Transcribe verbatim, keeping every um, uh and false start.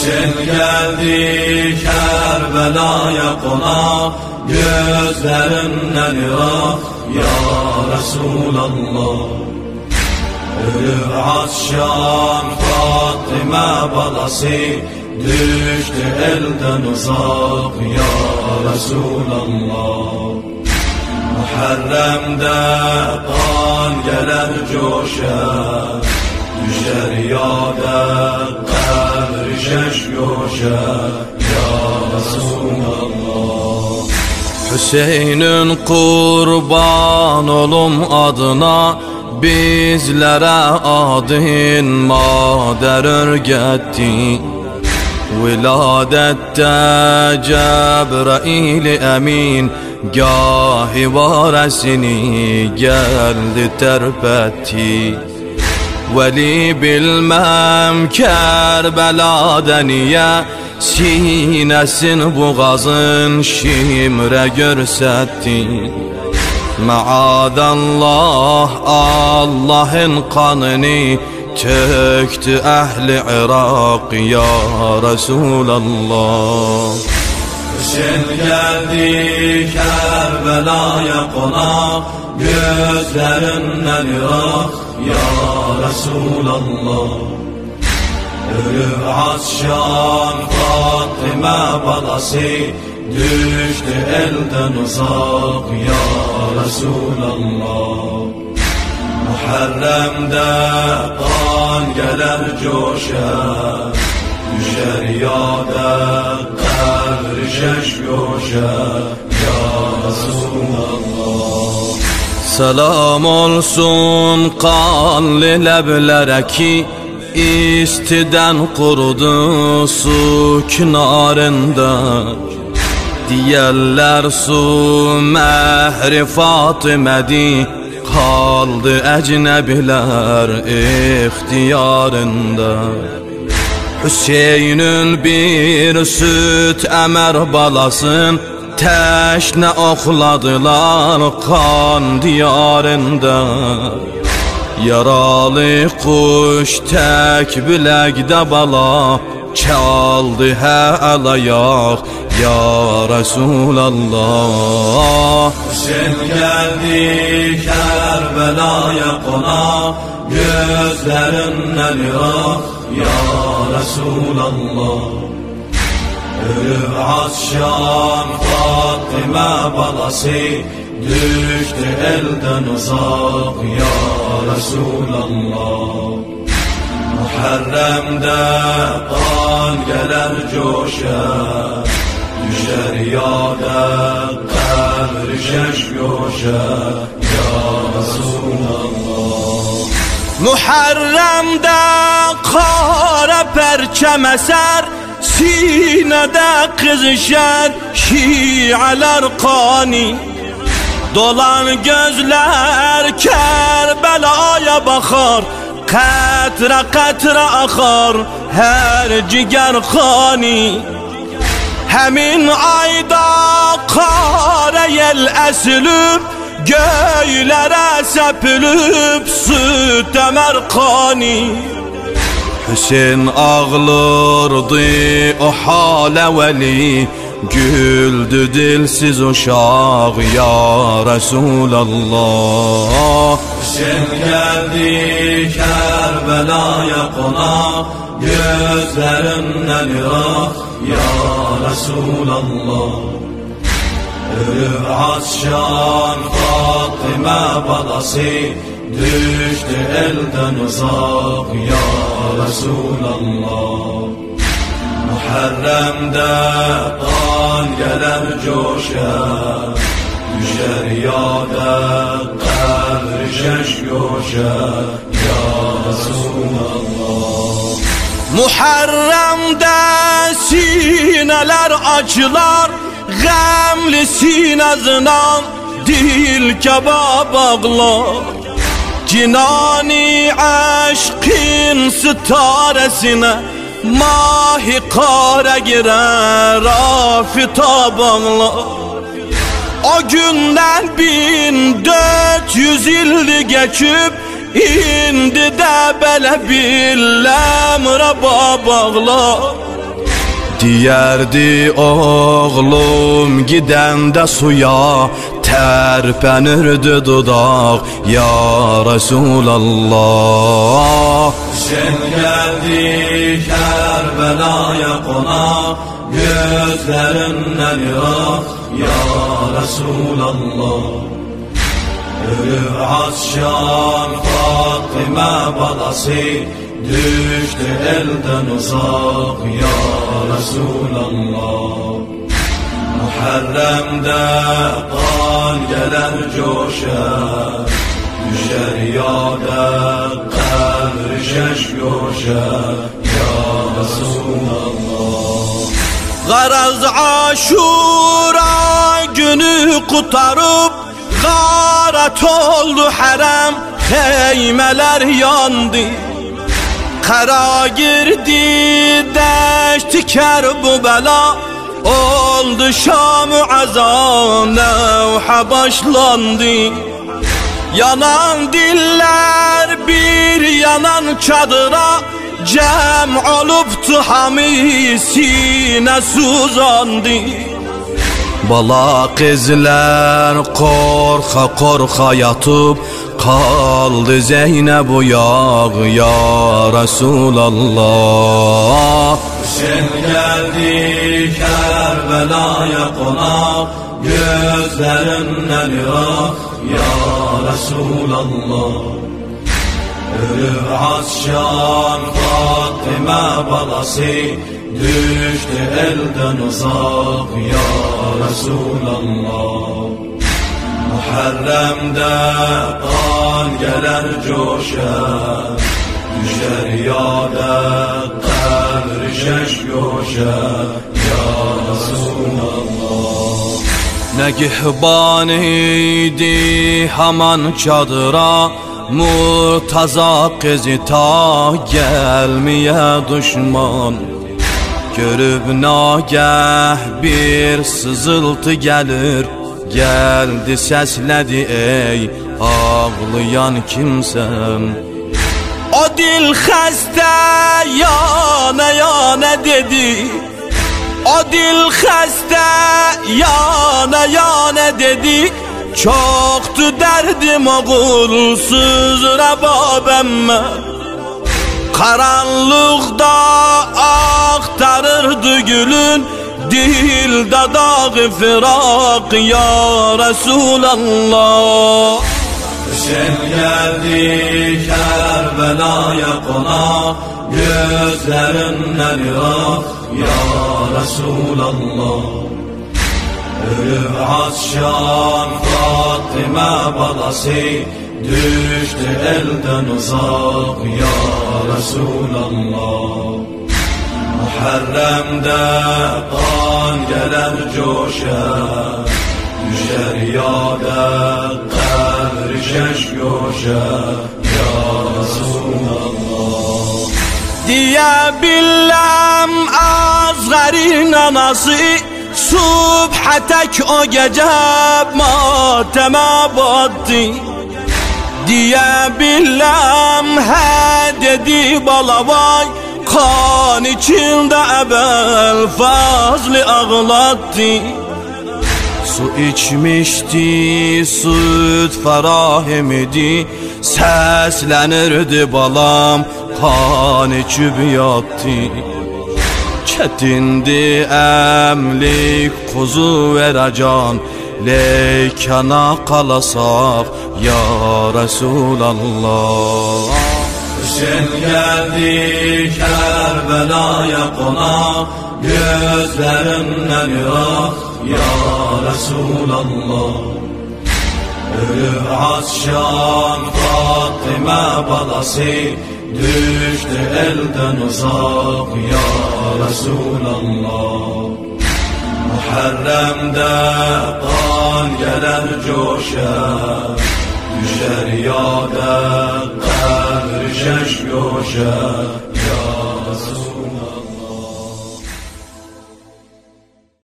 Hüseyin geldi Kerbela'ya konak, gözlerinden ırak ya Resulallah. Ölür Atşan Fatıma balası, düştü elden uzak ya Resulallah. Muharrem'de kan gelir coşar, düşer yâde kabri şeş yoşar ya Resulallah. Hüseyin'in kurban olum adına, bizlere adın mader örgetti. Viladette Cebrail emin, gahi varesini geldi terpetti. Veli bilmem Kerbela'da niye, sinesin boğazın şimre görsetti. Maadallah Allah'ın kanını töktü ehli Irak ya Resulallah. Hüseyin geldi Kerbela'ya konak, gözlerinden ırak ya Resulallah. Ölür Atşan Fatıma balası, düştü elden uzak ya Resulallah. Muharrem'de kan gelir coşar, düşer yâde kabri şeş yoşar ya Resulallah. Selam olsun kanlı leblere ki, istiden kurudu su kenarında. Diyerler su mehri Fatıme'di, kaldı ecnebiler ihtiyarında. Hüseyin'in bir süt emer balasın, teşne okladılar kan diyarında. Yaralı kuş tek bilekde bala, çaldı el ayak ya Resulallah. Hüseyin geldi Kerbela'ya konak, gözlerinden ırak ya Resulallah. Ölür Atşan Fatıma balası, düştü elden uzak ya Resulallah. Muharrem'de kan gelir coşar, düşer yâde kabri şeş yoşar ya Resulallah. Muharrem'de kara perçem eser, sinede kızışar şialar kani. Dolan gözler Kerbela'ya bakar, katra katra akar her ciger khani. Hemin ayda kara yel esilip, göylere sepilip süt emer kani. Hüseyin ağlardı o hale veli, güldü dilsiz uşak ya Resulallah. Hüseyin geldi Kerbela'ya konak, gözlerinden ırak ya Resulallah. Ölür Atşan Fatıma balası, düştü elden uzak ya Resulallah. Muharrem'de kan gelir coşar, düşer yâde kabri şeş yoşar ya Resulallah. Muharrem'de sineler acılar, gamli sinezden dil kebab ağlar. Cinani aşkın sitaresine mahi kara girer afitab ağlar. O günden bin dört yüz yıl geçip, indi de belə bir ləmrə bağlar. Diyerdi oğlum gidende suya, terpenirdi dudak ya Resulallah. Sen geldi Kerbela'ya konak, gözlerinden yak ya Resulallah. Ölür Asşan Fatime balası, düştü elden uzak ya Resulallah. Muharrem'de kan gelir coşar, düşer yâde kabr şeş göşer ya Resulallah. Garaz Aşura günü kutarıp, garat oldu harem, heymeler yandı. Kara girdi deşti Kerbela, oldu Şam-ı Azam, nevha başlandı. Yanan diller bir yanan çadıra, cem oluptu hami sine suzandı. Bala kızlar korka korka yatıp, kaldı Zeynep yağ ya Resulallah. Sen geldi Kerbela'ya konak, gözlerinden yak ya Resulallah. Ölür Asşan Fatime balası, düştü elden uzak ya Resulallah. Muharrem'de kan gelir coşar, düşer yâde kabr şeş göşer ya Resulallah. Negihban idi haman çadıra, Murtaza kızı ta gelmeye düşman. Görüp nagah bir sızıltı gelir, geldi sesledi ey ağlayan kimsem. O dil xəstə yana yana dedi, o dil xəstə yana yana dedi. Çoktu derdim oğulsuz Rebabemme, karanlıkta aktarırdı gülün, dilde dağı firak ya Resulallah. Sen geldi Kerbela'ya konak, gözlerinden yak ya Resulallah. Ölür Asşan Fatime balası, düştü elden uzak ya Resulallah. Muharrem'de kan gelir coşar, düşer yâde kabr şeş göşer ya Resulallah. Diye billem Azgar'ın anası, subha tek o gece mateme battı. Diye billem he dedi balavay, kan içinde ebel fazlı ağlattı. Su içmişti, süt ferahimidi, seslenirdi balam, kan içip yattı. Çetindi emlik kuzu veracan, leykana kalasak ya Resulallah. Sen geldi Kerbela'ya konak, gözlerinden yak ya Resulallah. Ölür Asşan Fatime balası, düştü elden uzak ya Resulallah. Muharrem'de kan gelir coşar, düşer yâde kabr şeş göşer ya Resulallah.